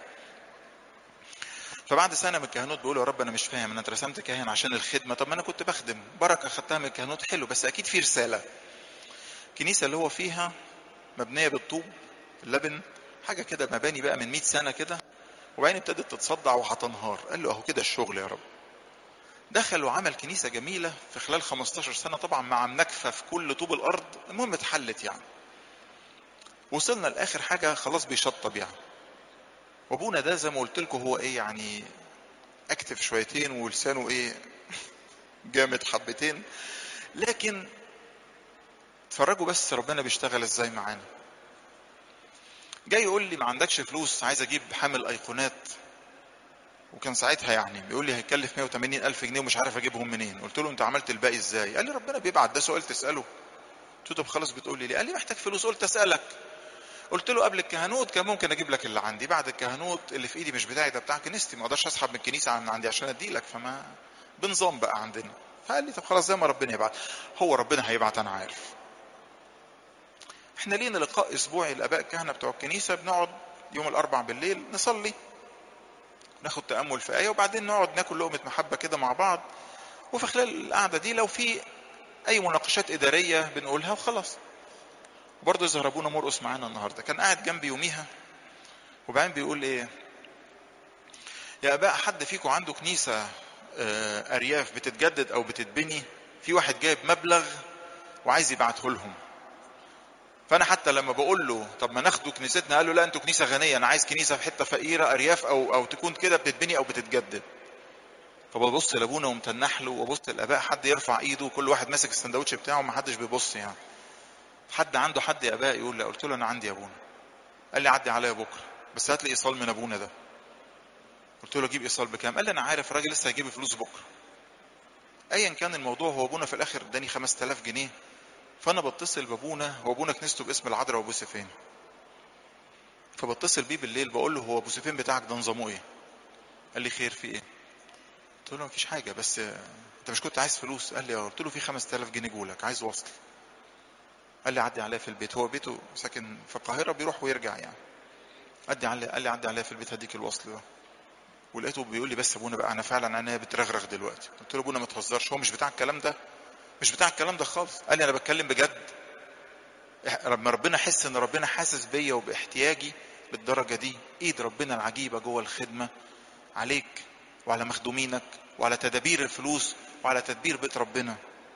فبعد سنه من الكهنوت بيقول يا رب انا مش فاهم، انا اترسمت كاهن عشان الخدمه، طب ما انا كنت بخدم، بركه خدتها من الكهنوت حلو، بس اكيد في رساله. الكنيسه اللي هو فيها مبنيه بالطوب اللبن، حاجه كده مباني بقى من 100 سنه كده، وبعدين ابتدت تتصدع وهتنهار. قال له اهو كده الشغل يا رب. دخل وعمل كنيسه جميله في خلال 15 سنه، طبعا مع منكفه في كل طوب الارض، المهم اتحلت يعني. وصلنا لاخر حاجه خلاص بيشطب يعني. وابونا ده زي ما قلت لكم هو ايه يعني، اكتف شويتين ولسانه ايه جامد حبتين، لكن اتفرجوا بس ربنا بيشتغل ازاي معانا. جاي يقول لي ما عندكش فلوس، عايز اجيب حامل ايقونات، وكان ساعتها يعني بيقول لي هيكلف 180 الف جنيه ومش عارف اجيبهم منين. قلت له انت عملت الباقي ازاي؟ قال لي ربنا بيبعت، ده سؤال تساله؟ قلت له طب خلاص بتقول لي ليه؟ قال لي محتاج فلوس، قلت اسالك. قلت له قبل الكهنوت كان ممكن اجيب لك اللي عندي، بعد الكهنوت اللي في ايدي مش بتاعي، ده بتاع كنيستي، ما اقدرش اسحب من الكنيسه عن عندي عشان ادي لك، فما بنظام بقى عندنا. فقال لي طب خلاص زي ما ربنا يبعت. هو ربنا هيبعت انا عارف. احنا لينا لقاء اسبوعي الاباء الكهنه بتوع الكنيسه، بنقعد يوم الاربع بالليل نصلي، ناخد تامل في ايه، وبعدين نقعد ناكل لقمه محبه كده مع بعض. وفي خلال القعده دي لو في اي مناقشات اداريه بنقولها وخلاص. وبرضه يظهر ابونا مرقص معانا النهارده، كان قاعد جنبي يوميها، وبعدين بيقول ايه، يا اباء حد فيكم عنده كنيسه ارياف بتتجدد او بتتبني؟ في واحد جايب مبلغ وعايز يبعته لهم. فانا حتى لما بقول له طب ما ناخدوا كنيستنا، قال له لا انتوا كنيسه غنيه، انا عايز كنيسه في حته فقيره ارياف او تكون كده بتتبني او بتتجدد. فببص لابونا ومتنح له، وببص للاباء، حد يرفع ايده، كل واحد ماسك السندوتش بتاعه وما حدش بيبص يعني. حد عنده حد يا اباء يقول لا؟ قلت له انا عندي يا ابونا. قال لي عدي عليا بكره بس هات لي ايصال من ابونا ده. قلت له اجيب ايصال بكام؟ قال لي انا عارف الراجل لسه هيجيب فلوس بكره. ايا كان الموضوع، هو ابونا في الاخر اداني 5000 جنيه. فانا بتصل بابونا، هو ابونا كنيسته باسم العذراء وابو سيفين، فبتصل بيه بالليل بقول له هو ابو سيفين بتاعك ده نظامه ايه؟ قال لي خير في ايه؟ قلت له مفيش حاجه، بس انت مش كنت عايز فلوس؟ قال لي قلت له في 5000 جنيه جولك عايز وصل. قال لي عدي عليا في البيت، هو بيته ساكن في القاهره بيروح ويرجع يعني. قال لي عدي عليا في البيت هديك الوصل ده. ولقيته بيقول لي بس ابونا بقى انا فعلا عينيا بترغرغ دلوقتي. قلت له ابونا ما تهزرش، هو مش بتاع الكلام ده، مش بتاع الكلام ده خالص. قال لي انا بتكلم بجد. لما ربنا احس ان ربنا حاسس بيا وباحتياجي للدرجه دي، ايد ربنا العجيبه جوه الخدمه عليك وعلى مخدومينك وعلى تدابير الفلوس وعلى تدبير بيت ربنا.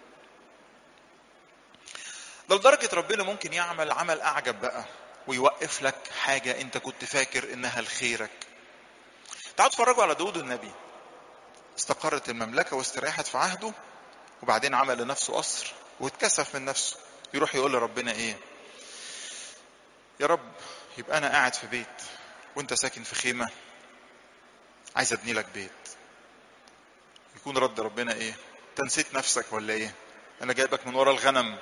ده لدرجه ربنا ممكن يعمل عمل اعجب بقى ويوقف لك حاجه انت كنت فاكر انها لخيرك. تعالوا اتفرجوا على داود النبي. استقرت المملكه واستريحت في عهده، وبعدين عمل لنفسه قصر واتكسف من نفسه. يروح يقول لربنا ايه؟ يا رب، يبقى انا قاعد في بيت وانت ساكن في خيمه، عايز ابني لك بيت. يكون رد ربنا ايه؟ انت نسيت نفسك ولا ايه؟ انا جايبك من ورا الغنم.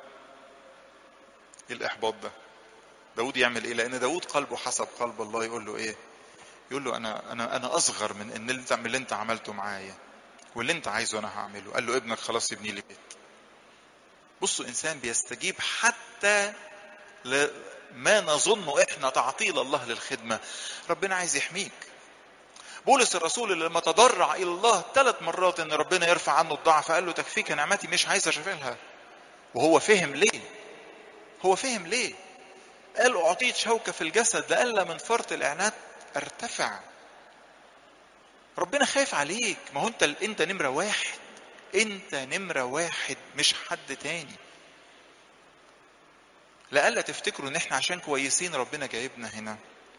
ايه الاحباط ده؟ داود يعمل ايه؟ لان داود قلبه حسب قلب الله. يقول له ايه؟ يقول له انا اصغر من ان اللي انت عملته معايا، واللي انت عايزه انا هعمله. قال له ابنك خلاص يبني لي بيت. بصوا انسان بيستجيب حتى ما نظن احنا تعطيل الله للخدمه. ربنا عايز يحميك. بولس الرسول اللي لما تضرع الى الله 3 مرات ان ربنا يرفع عنه الضعف، قال له تكفيك نعمتي، مش عايز اشغلها. وهو فهم ليه. هو فهم ليه. قال اعطيت شوكه في الجسد لئلا من فرط الاعنات ارتفع. ربنا خايف عليك. ما هو انت نمره واحد. انت نمره واحد، مش حد تاني. لئلا تفتكروا ان احنا عشان كويسين ربنا جايبنا هنا.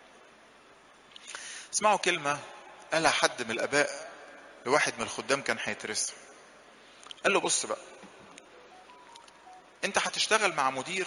اسمعوا كلمه قالها حد من الاباء لواحد من الخدام كان هيترسم. قال له بص بقى، انت هتشتغل مع مدير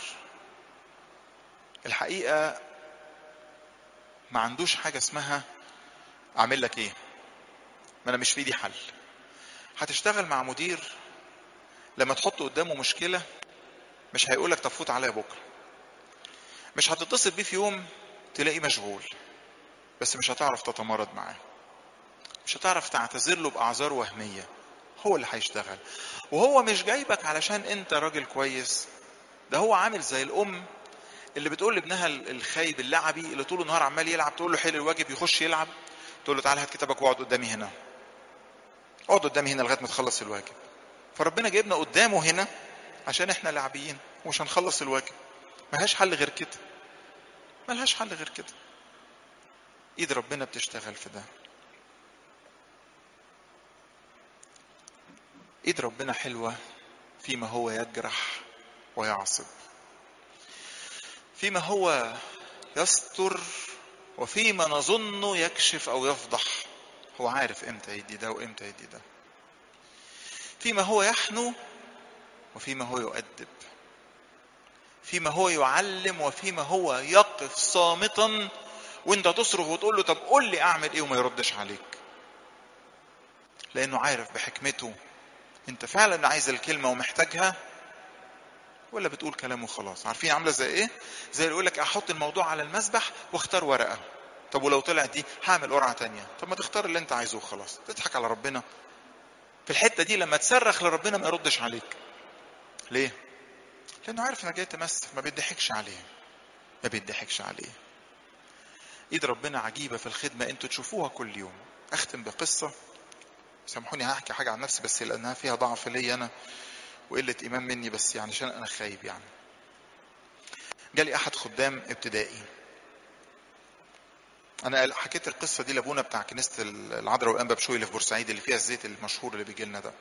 الحقيقه ما عندوش حاجه اسمها اعمل لك ايه، ما انا مش في ايدي حل. هتشتغل مع مدير لما تحط قدامه مشكله مش هيقولك طب فوت عليا بكره. مش هتتصل بيه في يوم تلاقيه مشغول، بس مش هتعرف تتمرد معاه. مش هتعرف تعتذر له باعذار وهميه. هو اللي هيشتغل. وهو مش جايبك علشان انت راجل كويس. ده هو عامل زي الام اللي بتقول لابنها الخايب اللعبي اللي طول النهار عمال يلعب، تقول له حل الواجب يخش يلعب، تقول له تعالى هات كتابك واقعد قدامي هنا. اقعد قدامي هنا لغايه ما تخلص الواجب. فربنا جايبنا قدامه هنا عشان احنا لاعبين ومش هنخلص الواجب. ملهاش حل غير كده. ملهاش حل غير كده. ايد ربنا بتشتغل في ده. ايد ربنا حلوة فيما هو يجرح ويعصب، فيما هو يستر، وفيما نظنه يكشف او يفضح. هو عارف امتى يدي ده وامتى يدي ده. فيما هو يحنو وفيما هو يؤدب، فيما هو يعلم وفيما هو يقف صامتا وانت تصرخ وتقول له طب قول لي اعمل ايه وما يردش عليك. لانه عارف بحكمته انت فعلا عايز الكلمه ومحتاجها ولا بتقول كلام وخلاص. عارفين عامله زي ايه؟ زي اللي يقول لك احط الموضوع على المسبح واختار ورقه. طب ولو طلعت دي هعمل قرعه تانية. طب ما تختار اللي انت عايزه وخلاص. تضحك على ربنا في الحته دي. لما تصرخ لربنا ما يردش عليك. ليه؟ لانه عارف انك جاي تمثل. ما بيضحكش عليه. ما بيضحكش عليه. ايد ربنا عجيبه في الخدمه، انتوا تشوفوها كل يوم. اختم بقصه. سامحوني هحكي حاجه عن نفسي بس لانها فيها ضعف لي انا وقله ايمان مني، بس يعني عشان انا خايب يعني. جالي احد خدام ابتدائي. انا حكيت القصه دي لابونا بتاع كنيسه العذراء والانبا بشوي اللي في بورسعيد اللي فيها الزيت المشهور اللي بيجي لنا ده.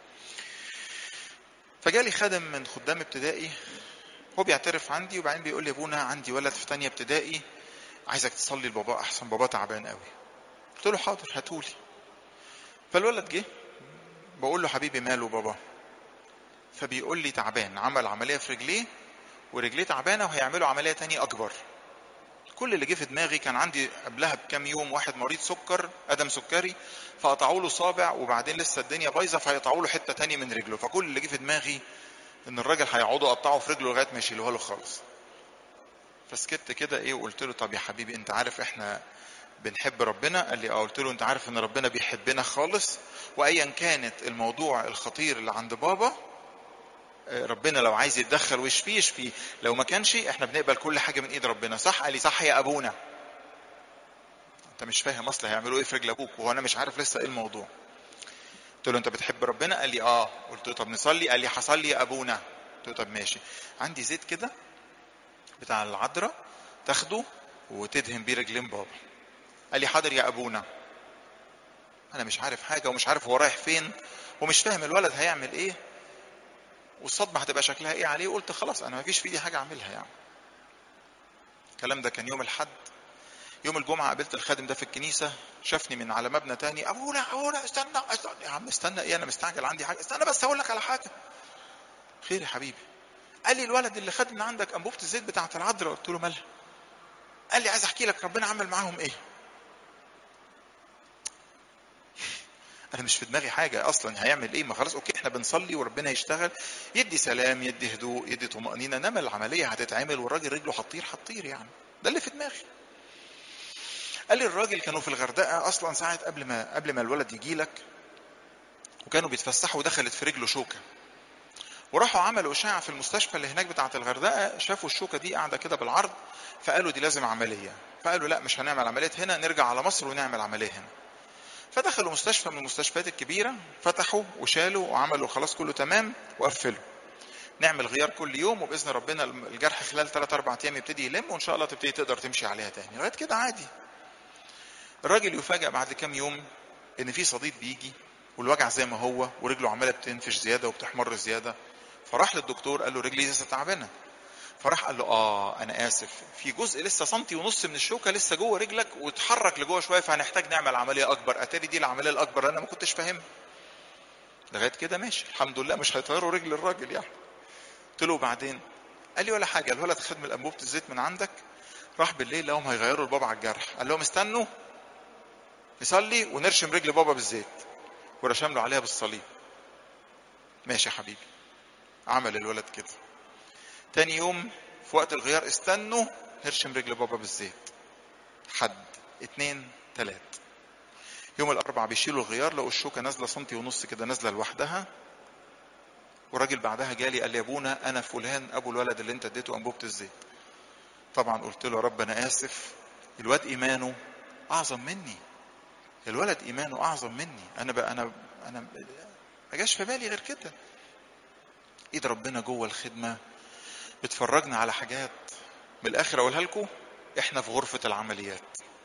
فجالي خادم من خدام ابتدائي، هو بيعترف عندي وبعدين بيقول لي ابونا عندي ولد في تانية ابتدائي عايزك تصلي لبابا احسن بابا تعبان قوي. قلت له حاضر هاتولي. فالولد جه، بقول له حبيبي ماله بابا؟ فبيقول لي تعبان، عمل عمليه في رجليه ورجليه تعبانه وهيعملوا عمليه تانية اكبر. كل اللي جه في دماغي كان عندي قبلها بكام يوم واحد مريض سكر ادم سكري فقطعوا له صابع وبعدين لسه الدنيا بايظه فهيقطعوا له حته تانية من رجله. فكل اللي جه في دماغي ان الراجل هيقعدوا يقطعوا في رجله لغايه ما يشيلوها له خالص. فسكت كده ايه وقلت له طب يا حبيبي انت عارف احنا بنحب ربنا؟ قال لي اه. قلت له انت عارف ان ربنا بيحبنا خالص وايا كانت الموضوع الخطير اللي عند بابا ربنا لو عايز يتدخل ويشفيه يشفيه، لو ما كانش احنا بنقبل كل حاجه من ايد ربنا. صح؟ قال لي صح يا ابونا. انت مش فاهم اصلا هيعملوا ايه في رجل ابوك وهو انا مش عارف لسه ايه الموضوع. قلت له انت بتحب ربنا؟ قال لي اه. قلت له طب نصلي؟ قال لي هصلي يا ابونا. قلت له طب ماشي. عندي زيت كده بتاع العذراء تاخده وتدهن بيه رجلين بابا. قال لي حاضر يا ابونا. انا مش عارف حاجه ومش عارف هو رايح فين ومش فاهم الولد هيعمل ايه والصدمه هتبقى شكلها ايه عليه. قلت خلاص انا ما فيش في ايدي حاجه اعملها يعني. الكلام ده كان يوم الاحد. يوم الجمعه قابلت الخادم ده في الكنيسه، شافني من على مبنى تاني. ابونا استنى يا عم. استنى ايه؟ انا مستعجل عندي حاجه. استنى بس اقول لك على حاجه. خير يا حبيبي. قال لي الولد اللي خد من عندك انبوبه الزيت بتاعه العذراء. قلت له مالها؟ قال لي عايز احكي لك ربنا عمل معاهم ايه. انا مش في دماغي حاجه اصلا. هيعمل ايه؟ ما خلاص اوكي احنا بنصلي وربنا يشتغل، يدي سلام يدي هدوء يدي طمانينه، انما العمليه هتتعمل والراجل رجله هتطير يعني. ده اللي في دماغي. قال لي الراجل كانوا في الغردقه اصلا ساعه قبل ما الولد يجي لك، وكانوا بيتفسحوا ودخلت في رجله شوكه، وراحوا عملوا اشعه في المستشفى اللي هناك بتاعه الغردقه، شافوا الشوكه دي قاعده كده بالعرض، فقالوا دي لازم عمليه. فقالوا لا مش هنعمل عمليه هنا، نرجع على مصر ونعمل عمليه هنا. فدخلوا مستشفى من المستشفيات الكبيره، فتحوا وشالوا وعملوا خلاص كله تمام وقفلوا. نعمل غيار كل يوم وباذن ربنا الجرح خلال 3 4 ايام يبتدي يلم وان شاء الله تبتدي تقدر تمشي عليها تاني. لغايه كده عادي. الراجل يفاجئ بعد كام يوم ان في صديد بيجي والوجع زي ما هو ورجله عماله بتنفش زياده وبتحمر زياده. فراح للدكتور قال له رجلي لسه تعبانه. فراح قال له انا اسف، في جزء لسه سنتي ونص من الشوكه لسه جوه رجلك واتحرك لجوه شويه، فهنحتاج نعمل عمليه اكبر. اتاري دي العمليه الاكبر انا ما كنتش فاهمها. لغايه كده ماشي الحمد لله، مش هيطيروا رجل الراجل يعني. قلت له بعدين؟ قال لي ولا حاجه. الولد خد من انبوبه الزيت من عندك، راح بالليل لهم هيغيروا البابا على الجرح، قال لهم استنوا نصلي ونرشم رجل بابا بالزيت، ورشم له عليها بالصليب. ماشي يا حبيبي. عمل الولد كده. تاني يوم في وقت الغيار استنوا نرشم رجل بابا بالزيت. حد 2 3 يوم الاربعاء بيشيلوا الغيار لقوا الشوكه نازله سنتي ونص كده نازله لوحدها. والراجل بعدها جالي قال لي يا ابونا انا فلان ابو الولد اللي انت اديته انبوبه الزيت. طبعا قلت له يا رب انا اسف، الواد ايمانه اعظم مني. الولد ايمانه اعظم مني. انا ما جاش في بالي غير كده. ايد ربنا جوه الخدمه بتفرجنا على حاجات. من الاخر اقولها لكم، احنا في غرفه العمليات.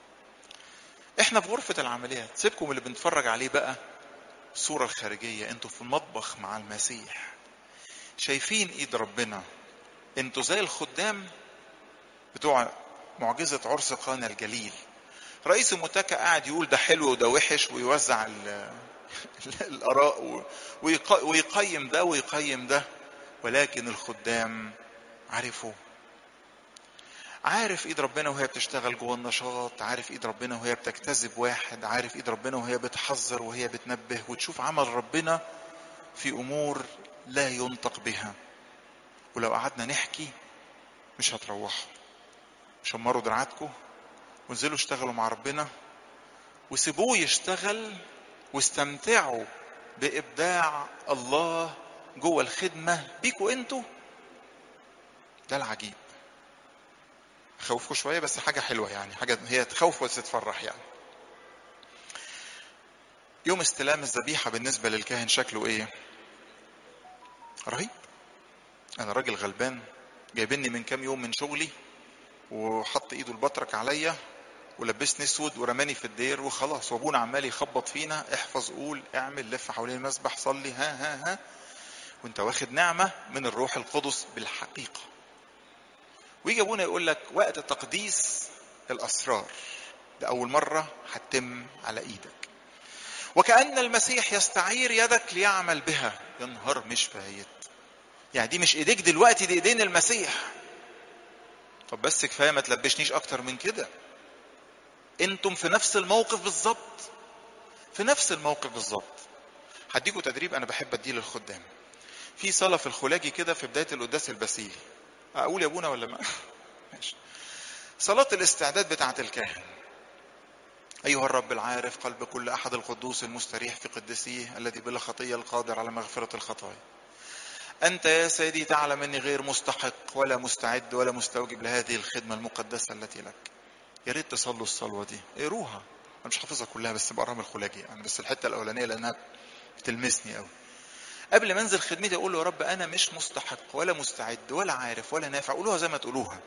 احنا في غرفه العمليات. سيبكم اللي بنتفرج عليه بقى الصوره الخارجيه. انتوا في المطبخ مع المسيح شايفين ايد ربنا. انتوا زي الخدام بتوع معجزه عرس قانا الجليل. رئيس المتكة قاعد يقول ده حلو وده وحش ويوزع الآراء ويقيم ده ويقيم ده، ولكن الخدام عارفوا. عارف ايد ربنا وهي بتشتغل جوه النشاط، عارف ايد ربنا وهي بتجتذب واحد، عارف ايد ربنا وهي بتحذر وهي بتنبه، وتشوف عمل ربنا في امور لا ينطق بها. ولو قعدنا نحكي مش هتروحوا. شمروا دراعاتكم وانزلوا اشتغلوا مع ربنا وسيبوه يشتغل، واستمتعوا بإبداع الله جوه الخدمة بيكوا انتوا. ده العجيب. خوفكوا شوية بس حاجة حلوة يعني، حاجة هي تخوف بس تفرح يعني. يوم استلام الذبيحة بالنسبة للكاهن شكله ايه؟ رهيب. انا راجل غلبان جايبني من كام يوم من شغلي وحط ايده البطرك عليا ولبسني اسود ورماني في الدير وخلاص، وابونا عمال يخبط فينا احفظ قول اعمل لف حوالين المسبح صلي ها وانت واخد نعمة من الروح القدس بالحقيقة. ويجي ابونا يقول لك وقت تقديس الاسرار ده اول مرة هتتم على ايدك، وكأن المسيح يستعير يدك ليعمل بها. يا نهار مش فايت يعني، دي مش ايديك دلوقتي، دي ايدين المسيح. طب بس كفاية ما تلبشنيش اكتر من كده. انتم في نفس الموقف بالظبط، في نفس الموقف بالظبط. هديكوا تدريب انا بحب اديه للخدام. في صلاة في الخلاجي كده في بداية القداس البسيل. اقول يا ابونا ولا ما؟ ماشي. صلاة الاستعداد بتاعة الكاهن. ايها الرب العارف قلب كل احد القدوس المستريح في قدسيه الذي بلا خطية القادر على مغفرة الخطايا. انت يا سيدي تعلم اني غير مستحق ولا مستعد ولا مستوجب لهذه الخدمة المقدسة التي لك. يا ريت تصلوا الصلوة دي، اقروها. انا مش حافظها كلها بس بقراها من الخلاجي يعني، بس الحتة الاولانية لانها بتلمسني قوي. قبل ما انزل خدمتي اقول له يا رب انا مش مستحق ولا مستعد ولا عارف ولا نافع. قولوها زي ما تقولوها،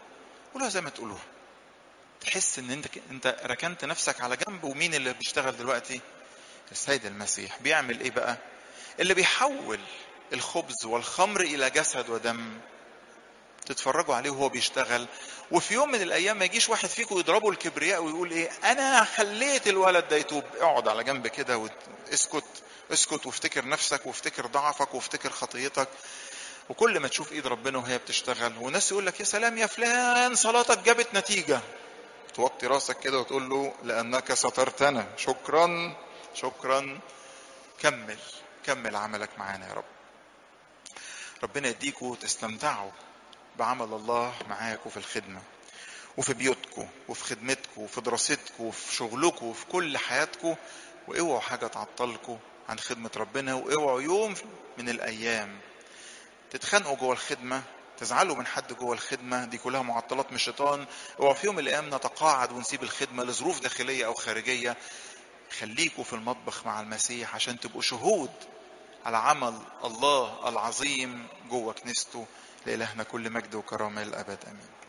قولوها زي ما تقولوها. تحس ان انت ركنت نفسك على جنب، ومين اللي بيشتغل دلوقتي؟ السيد المسيح. بيعمل ايه بقى؟ اللي بيحول الخبز والخمر الى جسد ودم. تتفرجوا عليه وهو بيشتغل، وفي يوم من الايام ما يجيش واحد فيكم يضربه الكبرياء ويقول ايه انا خليت الولد ده يتوب. اقعد على جنب كده واسكت. اسكت وافتكر نفسك وافتكر ضعفك وافتكر خطيتك. وكل ما تشوف ايد ربنا وهي بتشتغل والناس يقول لك يا سلام يا فلان صلاتك جابت نتيجة، توطي راسك كده وتقول له لانك سترتنا، شكرا شكرا. كمل كمل عملك معانا يا رب. ربنا يديكوا تستمتعوا بعمل الله معاكوا في الخدمة، وفي بيوتكم وفي خدمتكم وفي دراستكم وفي شغلكم وفي كل حياتكم. واوعوا حاجة تعطلكم عن خدمة ربنا، واوعوا يوم من الايام تتخانقوا جوه الخدمة، تزعلوا من حد جوه الخدمة. دي كلها معطلات من الشيطان. اوعوا في يوم من الايام نتقاعد ونسيب الخدمة لظروف داخلية او خارجية. خليكوا في المطبخ مع المسيح عشان تبقوا شهود على عمل الله العظيم جوه كنيسته. لإلهنا كل مجد وكرامة للأبد، آمين.